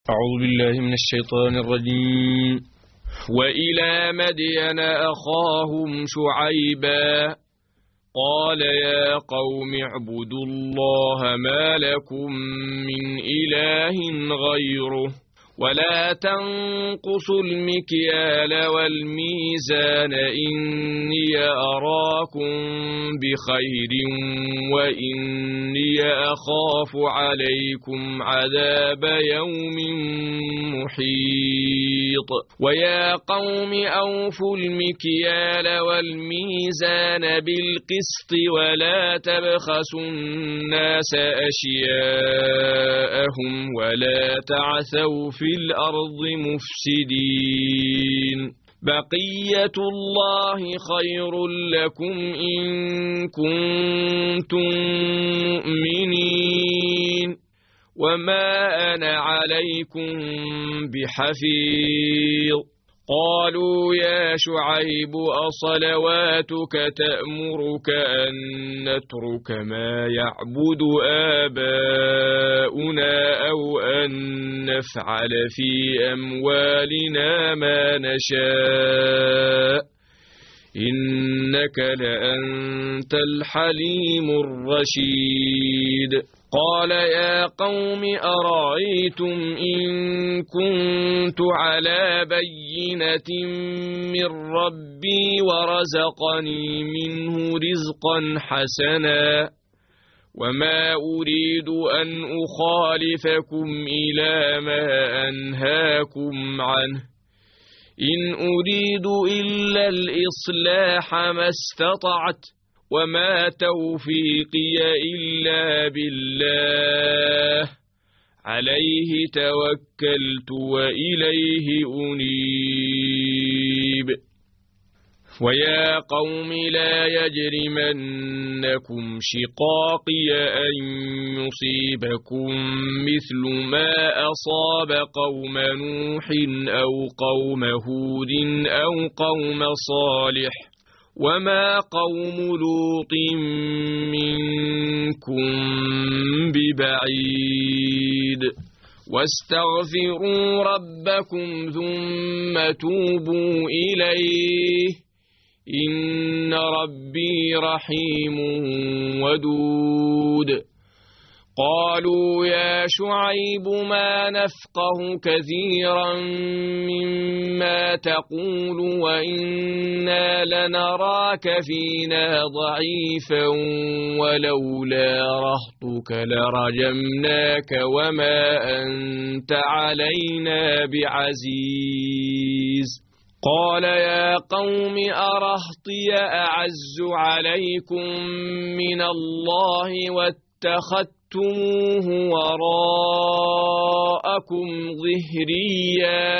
أعوذ بالله من الشيطان الرجيم. وإلى مدين أخاهم شعيبا قال يا قوم اعبدوا الله ما لكم من إله غيره ولا تنقصوا المكيال والميزان إني أراكم بخير وإني أخاف عليكم عذاب يوم محيط. ويا قوم أوفوا المكيال والميزان بالقسط ولا تبخسوا الناس أشياءهم ولا تعثوا في الأرض مفسدين. بقية الله خير لكم إن كنتم مؤمنين وما أنا عليكم بحفيظ. قالوا يا شعيب أصلواتك تأمرك أن نترك ما يعبد آباؤنا أو أن نفعل في أموالنا ما نشاء إنك لأنت الحليم الرشيد. قال يا قوم أرأيتم إن كنت على بينة من ربي ورزقني منه رزقا حسنا وما أريد أن أخالفكم إلى ما أنهاكم عنه إن أريد إلا الإصلاح ما استطعت وما توفيقي إلا بالله عليه توكلت وإليه أنيب. ويا قوم لا يجرمنكم شقاقي أن يصيبكم مثل ما أصاب قوم نوح أو قوم هود أو قوم صالح وما قوم لوط منكم ببعيد. واستغفروا ربكم ثم توبوا إليه إن ربي رحيم ودود. قالوا يا شعيب ما نفقه كثيرا مما تقول وإنا لنراك فينا ضعيفا ولولا رهطك لرجمناك وما أنت علينا بعزيز. قال يا قوم أرهطي أعز عليكم من الله اتخذتموه وراءكم ظهريا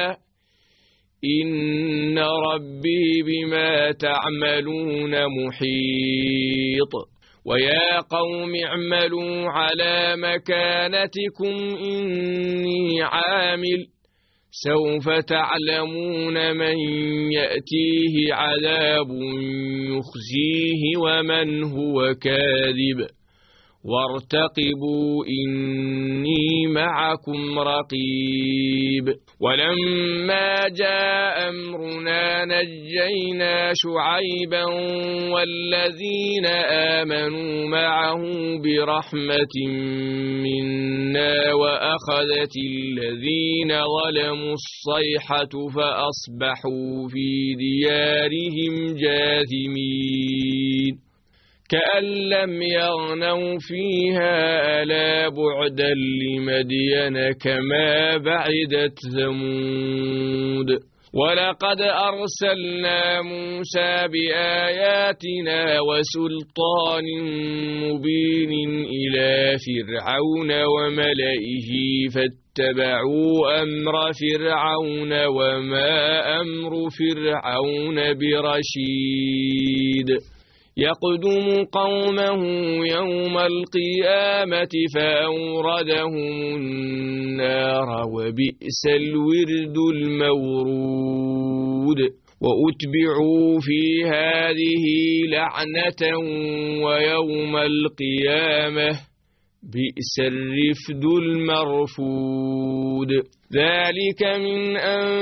إن ربي بما تعملون محيط. ويا قوم اعملوا على مكانتكم إني عامل سوف تعلمون من يأتيه عذاب يخزيه ومن هو كاذب وارتقبوا إني معكم رقيب. ولما جاء أمرنا نجينا شعيبا والذين آمنوا معه برحمة منا وأخذت الذين ظلموا الصيحة فأصبحوا في ديارهم جاثمين كأن لم يغنوا فيها ألا بعدا لمدين كما بعدت ثمود. ولقد أرسلنا موسى بآياتنا وسلطان مبين إلى فرعون وملئه فاتبعوا أمر فرعون وما أمر فرعون برشيد. يقدم قومه يوم القيامة فأوردهم النار وبئس الورد المورود. وأتبعوا في هذه لعنة ويوم القيامة بئس الرفد المرفود ذلك من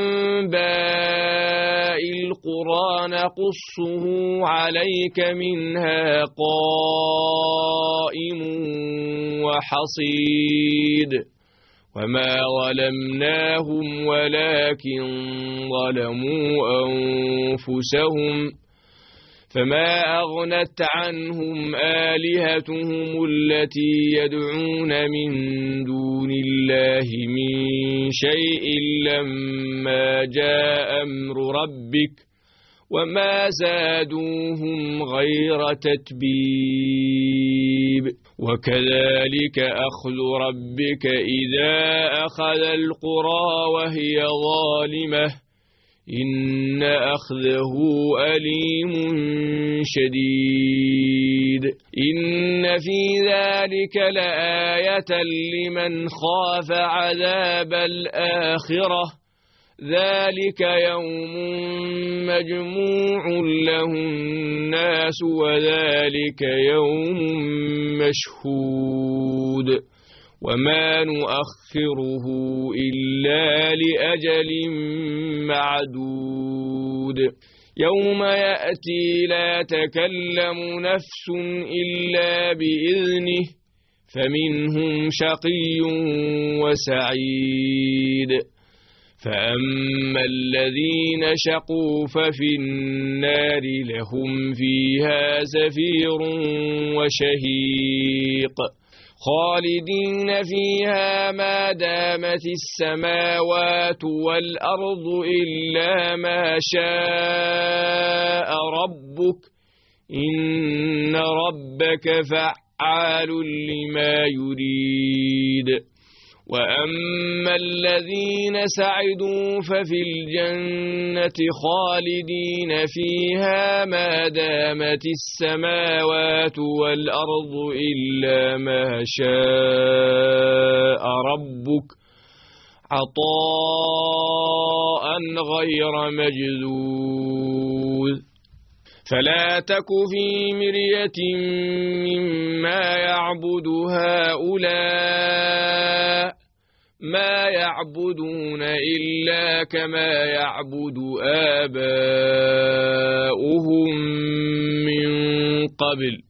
أنباء القرى نقصه عليك منها قائم وحصيد وما ظلمناهم ولكن ظلموا أنفسهم فما أغنت عنهم آلهتهم التي يدعون من دون الله من شيء لما جاء أمر ربك وما زادوهم غير تتبيب وكذلك أخذ ربك إذا أخذ القرى وهي ظالمة إن أخذه أليم شديد إن في ذلك لآية لمن خاف عذاب الآخرة ذلك يوم مجموع له الناس وذلك يوم مشهود وما نؤخره إلا لأجل معدود يوم يأتي لا تكلم نفس إلا بإذنه فمنهم شقي وسعيد فأما الذين شقوا ففي النار لهم فيها زفير وشهيق خالدين فيها ما دامت السماوات والأرض إلا ما شاء ربك إن ربك فعال لما يريد وأما الذين سعدوا ففي الجنة خالدين فيها ما دامت السماوات والأرض إلا ما شاء ربك عطاء غير مجذوذ فلا تك في مرية مما يعبد هؤلاء ما يعبدون إلا كما يعبد آباؤهم من قبل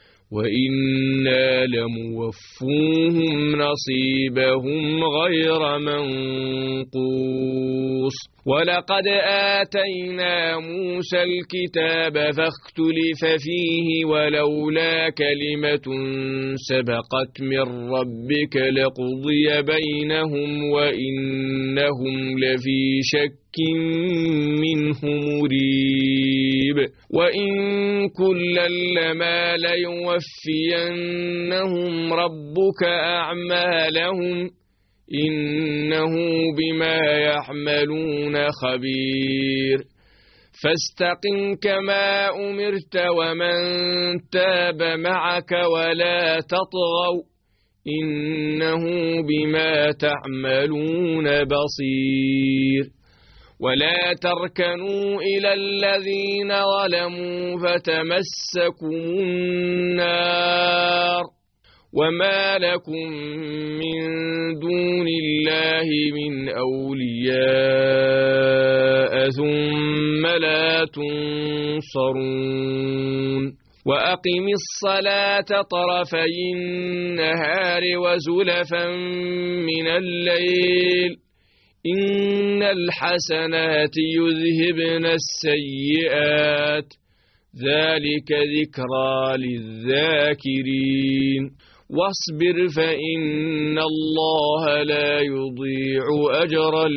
وإنا لموفوهم نصيبهم غير منقوص ولقد آتينا موسى الكتاب فاختلف فيه ولولا كلمة سبقت من ربك لقضي بينهم وإنهم لفي شك منه مريب وإن كلا لما ليوفينهم ربك أعمالهم إنه بما يعملون خبير فاستقم كما أمرت ومن تاب معك ولا تطغوا إنه بما تعملون بصير ولا تركنوا إلى الذين ظلموا فتمسكم النار وما لكم من دون الله من أولياء ثم لا تنصرون وأقم الصلاة طرفي النهار وزلفا من الليل إن الحسنات يذهبن السيئات ذلك ذكرى للذاكرين واصبر فإن الله لا يضيع أجر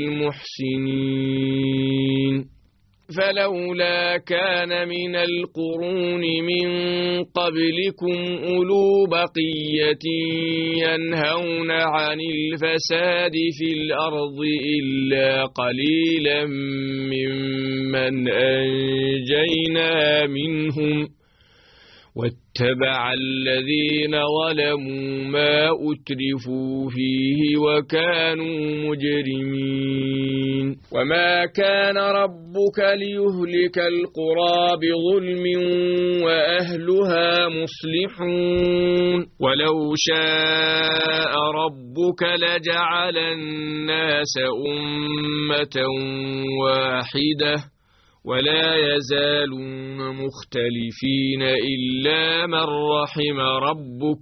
المحسنين فلولا كان من القرون من قبلكم أولو بقية ينهون عن الفساد في الأرض إلا قليلا ممن أنجينا منهم واتبع الذين ظلموا ما أترفوا فيه وكانوا مجرمين وما كان ربك ليهلك القرى بظلم وأهلها مصلحون ولو شاء ربك لجعل الناس أمة واحدة ولا يزالون مختلفين إلا من رحم ربك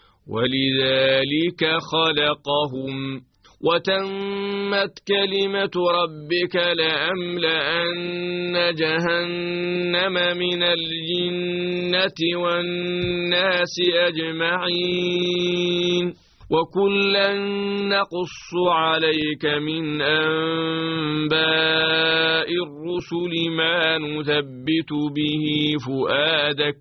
ولذلك خلقهم وتمت كلمة ربك لأملأن جهنم من الجنة والناس أجمعين وكلا نقص عليك من أنباء الرسل ما نثبت به فؤادك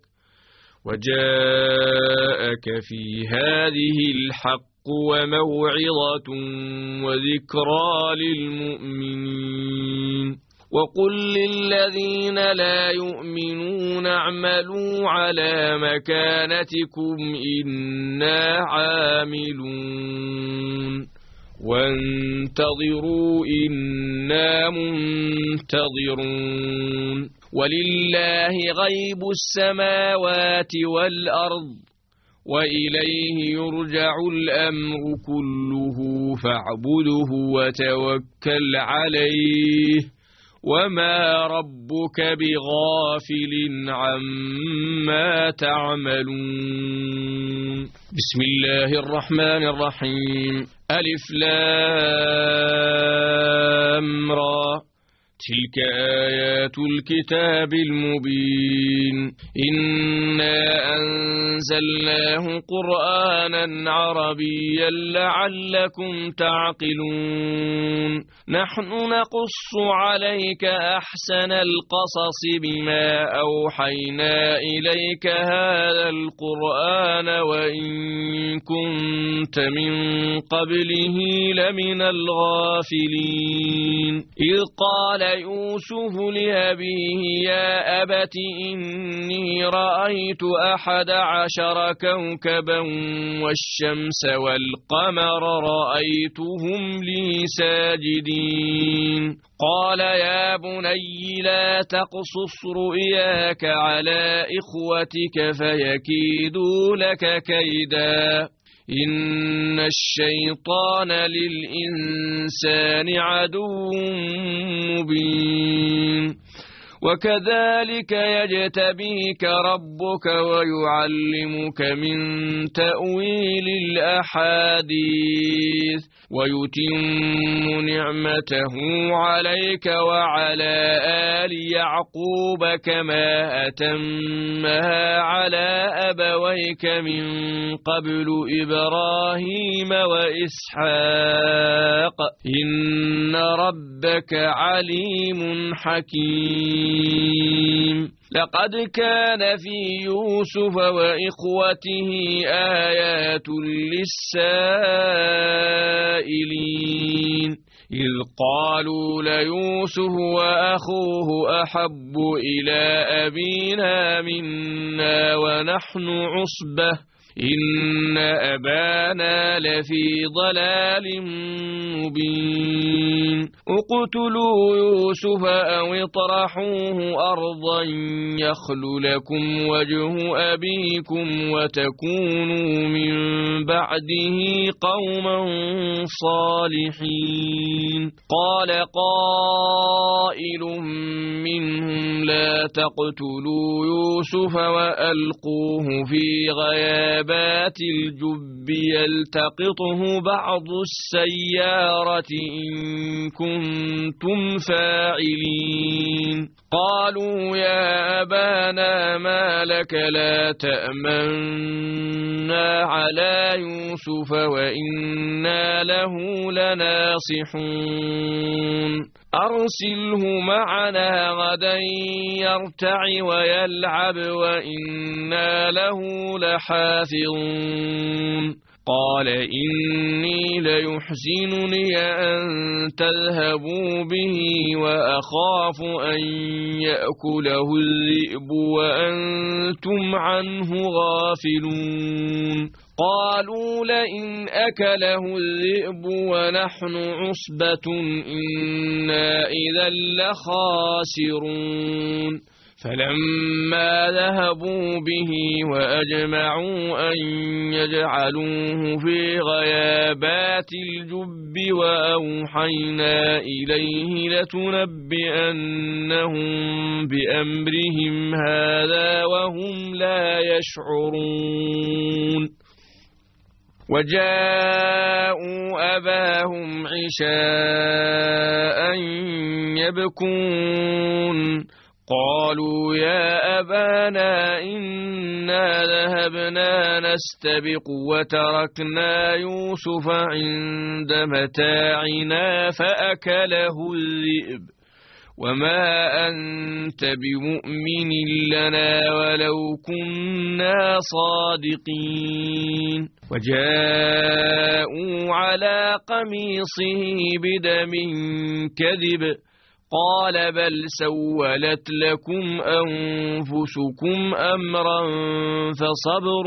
وجاءك في هذه الحق وموعظة وذكرى للمؤمنين وقل للذين لا يؤمنون اعملوا على مكانتكم إنا عاملون وانتظروا إنا منتظرون ولله غيب السماوات والأرض وإليه يرجع الأمر كله فاعبده وتوكل عليه وما ربك بغافل عما تعملون بسم الله الرحمن الرحيم ألف لام را تلك آيات الكتاب المبين إنا أنزلناه قرآنا عربيا لعلكم تعقلون نحن نقص عليك أحسن القصص بما أوحينا إليك هذا القرآن وإن كنت من قبله لمن الغافلين إذ قال يوسف لأبيه يا أبت إني رأيت 11 كوكبا والشمس والقمر رأيتهم لي ساجدين قال يا بني لا تقصص رؤياك على إخوتك فيكيدوا لك كيدا إن الشيطان للإنسان عدو مبين وكذلك يجتبيك ربك ويعلمك من تأويل الأحاديث ويتم نعمته عليك وعلى آل يعقوب كما أتمها على أبويك من قبل إبراهيم وإسحاق إن ربك عليم حكيم لقد كان في يوسف وإخوته آيات للسائلين إذ قالوا ليوسف وأخوه أحب إلى أبينا منا ونحن عصبة إن أبانا لفي ضلال مبين اقتلوا يوسف أو اطرحوه أرضا يخل لكم وجه أبيكم وتكونوا من بعده قوما صالحين قال قائل منهم لا تقتلوا يوسف وألقوه في غيابات الجب يلتقطه بعض السيارة إن كنتم فاعلين قالوا يا أبانا ما لك لا تأمنا على يوسف وإنا له لناصحون أرسله معنا غدا يرتع ويلعب وإنا له لحافظون قال إني ليحزنني أن تذهبوا به وأخاف أن يأكله الذئب وأنتم عنه غافلون قالوا لئن أكله الذئب ونحن عصبة إنا إذا لخاسرون فلما ذهبوا به وأجمعوا أن يجعلوه في غيابات الجب وأوحينا إليه لتنبئنهم بأمرهم هذا وهم لا يشعرون وجاءوا أباهم عشاء يبكون قالوا يا أبانا إنا ذهبنا نستبق وتركنا يوسف عند متاعنا فأكله الذئب وما أنت بمؤمن لنا ولو كنا صادقين وجاءوا على قميصه بدم كذب قال بل سولت لكم أنفسكم أمرا فصبر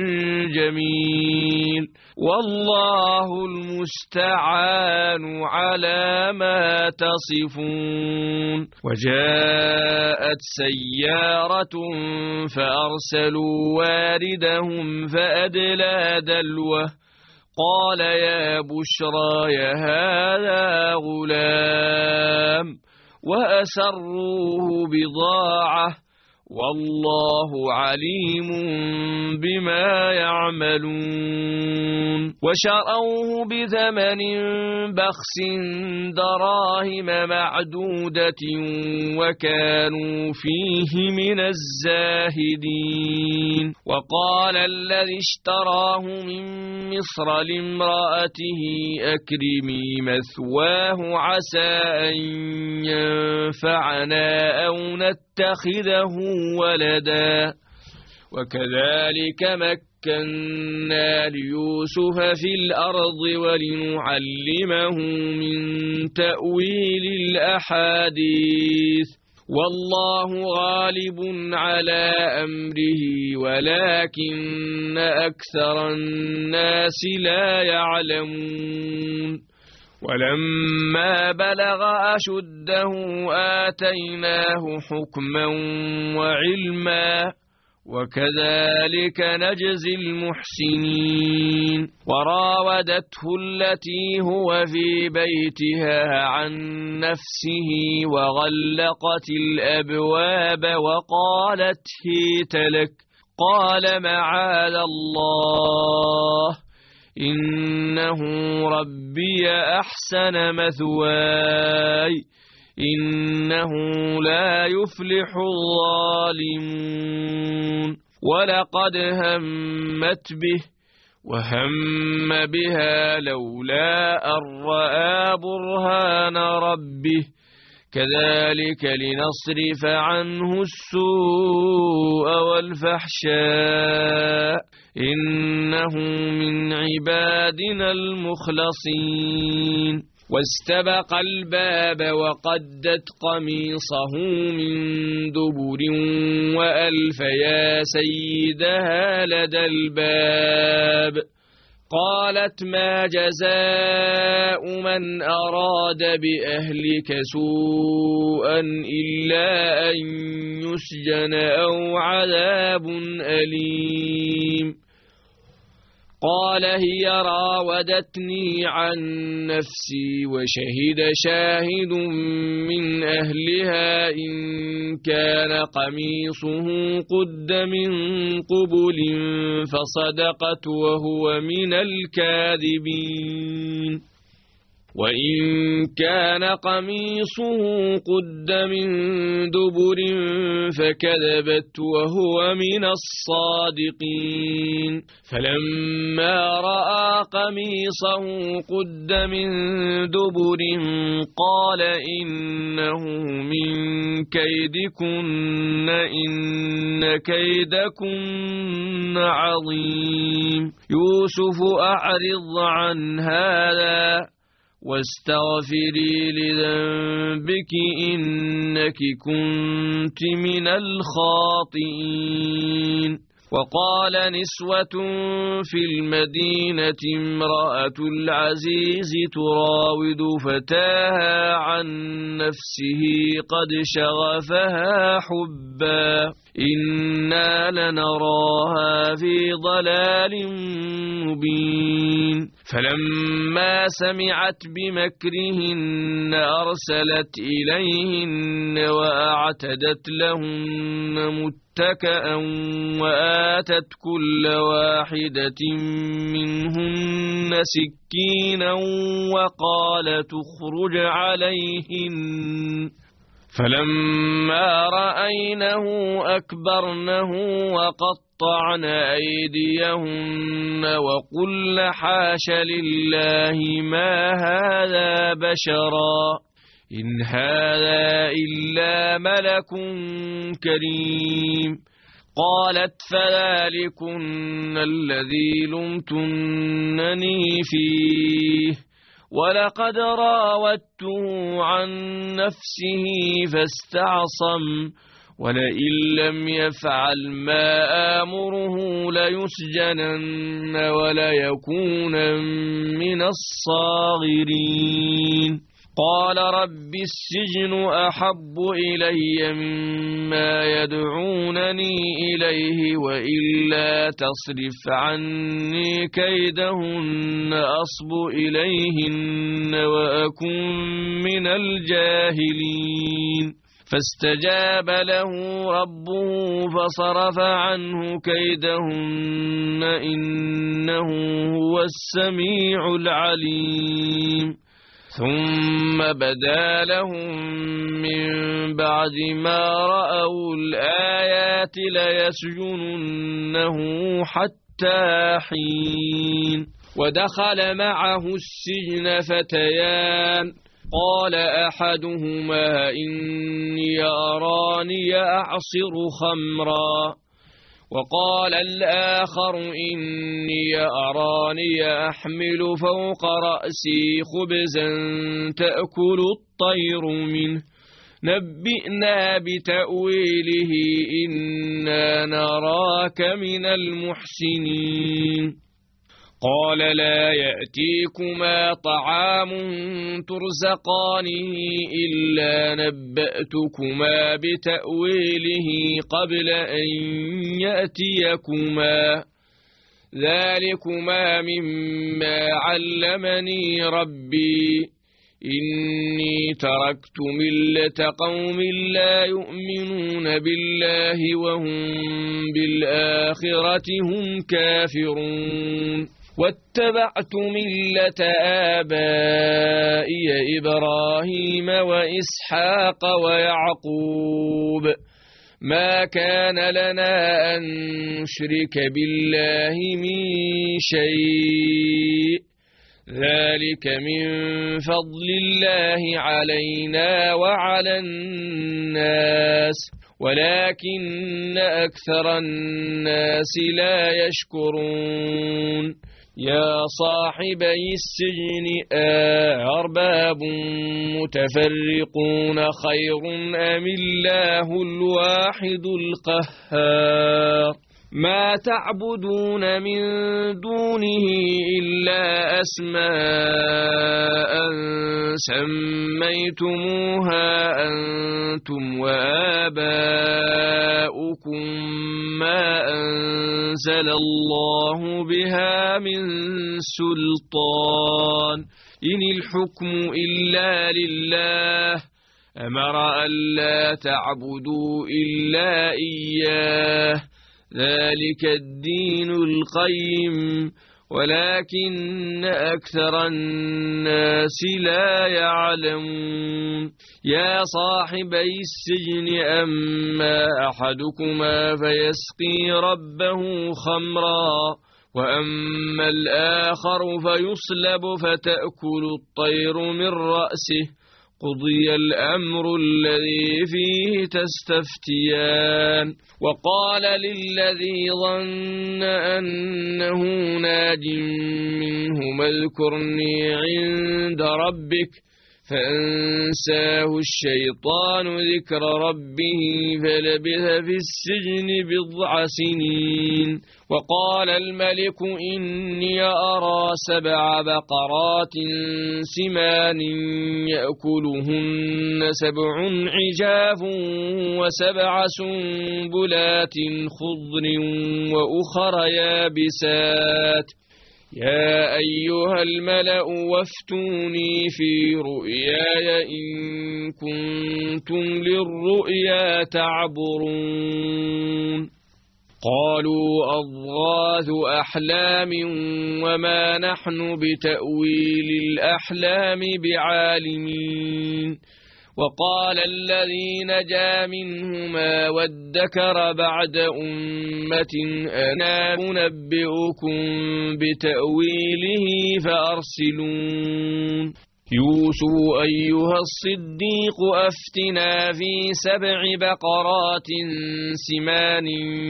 جميل والله المستعان على ما تصفون وجاءت سيارة فأرسلوا واردهم فأدلى دلوه قال يا بشرى هذا غلام وأسروه بضاعة والله عليم بما يعملون وشروه بثمن بخس دراهم معدودة وكانوا فيه من الزاهدين وقال الذي اشتراه من مصر لامرأته أكرمي مثواه عسى أن ينفعنا أو نتخذه ولدا وكذلك مكنا ليوسف في الأرض ولنعلمه من تأويل الأحاديث والله غالب على أمره ولكن أكثر الناس لا يعلمون ولما بلغ أشده آتيناه حكما وعلما وكذلك نجزي المحسنين وراودته التي هو في بيتها عن نفسه وغلقت الأبواب وقالت هيت لك قال معاذ الله إنه ربي أحسن مثواي إنه لا يفلح الظالمون ولقد همت به وهم بها لولا أن رأى برهان ربه كذلك لنصرف عنه السوء والفحشاء إنه من عبادنا المخلصين واستبق الباب وقدت قميصه من دبر وألف يا سيدها لدى الباب قالت ما جزاء من أراد بأهلك سوءا إلا أن يسجن أو عذاب أليم قال هي راودتني عن نفسي وشهد شاهد من أهلها إن كان قميصه قد من قبل فصدقت وهو من الكاذبين وإن كان قميصه قد من دبر فكذبت وهو من الصادقين فلما رأى قميصه قد من دبر قال إنه من كيدكن إن كيدكن عظيم يوسف أعرض عن هذا واستغفري لذنبك إنك كنت من الخاطئين وقال نسوة في المدينة امرأة العزيز تراود فتاها عن نفسه قد شغفها حبا إنا لنراها في ضلال مبين فلما سمعت بمكرهن أرسلت إليهن وأعتدت لهن متكأ وآتت كل واحدة منهن سكينا وقالت اخرج عليهن فلما رأينه أكبرنه وقطعن أيديهن وقلن حاش لله ما هذا بشرا إن هذا إلا ملك كريم قالت فذلكن الذي لمتنني فيه ولقد راودته عن نفسه فاستعصم ولئن لم يفعل ما آمره ليسجنن وليكون من الصاغرين قال رب السجن أحب إلي مما يدعونني إليه وإلا تصرف عني كيدهن أصب إليهن وأكن من الجاهلين فاستجاب له ربه فصرف عنه كيدهن إنه هو السميع العليم ثم بدا لهم من بعد ما رأوا الآيات ليسجننه حتى حين ودخل معه السجن فتيان قال أحدهما إني أراني أعصر خمرا وقال الآخر إني أراني أحمل فوق رأسي خبزا تأكل الطير منه نبئنا بتأويله إنا نراك من المحسنين قال لا يأتيكما طعام ترزقانه إلا نبأتكما بتأويله قبل أن يأتيكما ذلكما مما علمني ربي إني تركت ملة قوم لا يؤمنون بالله وهم بالآخرة هم كافرون واتبعت ملة آبائي إبراهيم وإسحاق ويعقوب ما كان لنا أن نشرك بالله من شيء ذلك من فضل الله علينا وعلى الناس ولكن أكثر الناس لا يشكرون يا صاحبي السجن أرباب متفرقون خير أم الله الواحد القهار ما تعبدون من دونه إلا أسماء سميتموها أنتم وآباؤكم ما أنزل الله بها من سلطان إن الحكم إلا لله أمر ألا تعبدوا إلا إياه ذلك الدين القيم ولكن أكثر الناس لا يعلمون يا صاحبي السجن أما أحدكما فيسقي ربه خمرا وأما الآخر فيصلب فتأكل الطير من رأسه قضي الأمر الذي فيه تستفتيان وقال للذي ظن أنه ناج منهما اذكرني عند ربك فأنساه الشيطان ذكر ربه فلبث في السجن بضع سنين. وقال الملك إني أرى 7 بقرات سمان يأكلهن 7 عجاف و7 سنبلات خضر وأخر يابسات. يا أيها الملأ وافتوني في رؤياي إن كنتم للرؤيا تعبرون. قالوا أضغاث أحلام وما نحن بتأويل الأحلام بعالمين. وقال الذي نجا منهما وادكر بعد أمة أنا أنبئكم بتأويله فأرسلون. يوسف أيها الصديق أفتنا في 7 بقرات سمان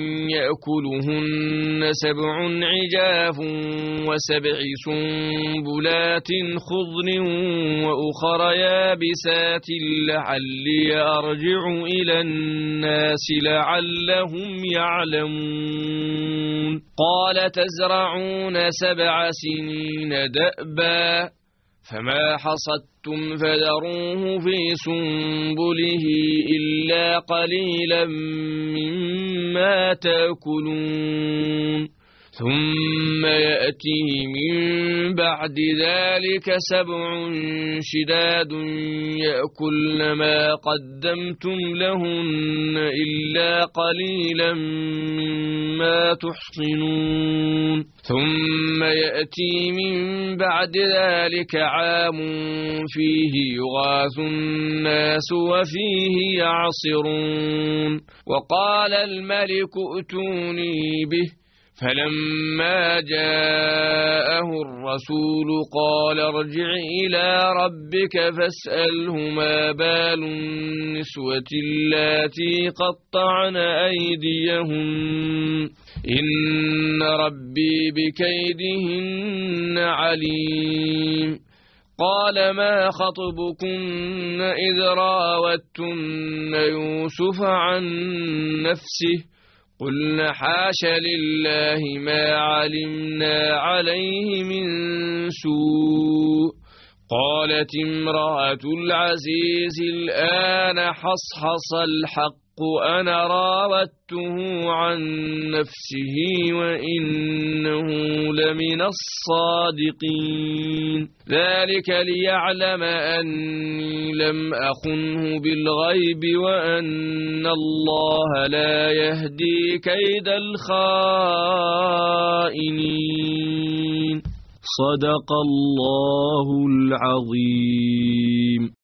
يأكلهن 7 عجاف و7 سنبلات خضر وأخر يابسات لعلي أرجع إلى الناس لعلهم يعلمون. قال تزرعون 7 سنين دأبا فما حصدتم فذروه في سنبله إلا قليلا مما تأكلون. ثم يأتي من بعد ذلك 7 شداد يأكلن ما قدمتم لهن إلا قليلا مما تحصنون. ثم يأتي من بعد ذلك عام فيه يغاث الناس وفيه يعصرون. وقال الملك ائتوني به فلما جاءه الرسول قال ارجع إلى ربك فاسأله ما بال النسوة اللاتي قطعن أيديهن إن ربي بكيدهن عليم. قال ما خطبكن إذ راوتن يوسف عن نفسه قلنا حاش لله ما علمنا عليه من سوء. قالت امرأة العزيز الآن حصحص الحق أنا راودته عن نفسه وإنه لمن الصادقين. ذلك ليعلم أني لم أخنه بالغيب وأن الله لا يهدي كيد الخائنين. صدق الله العظيم.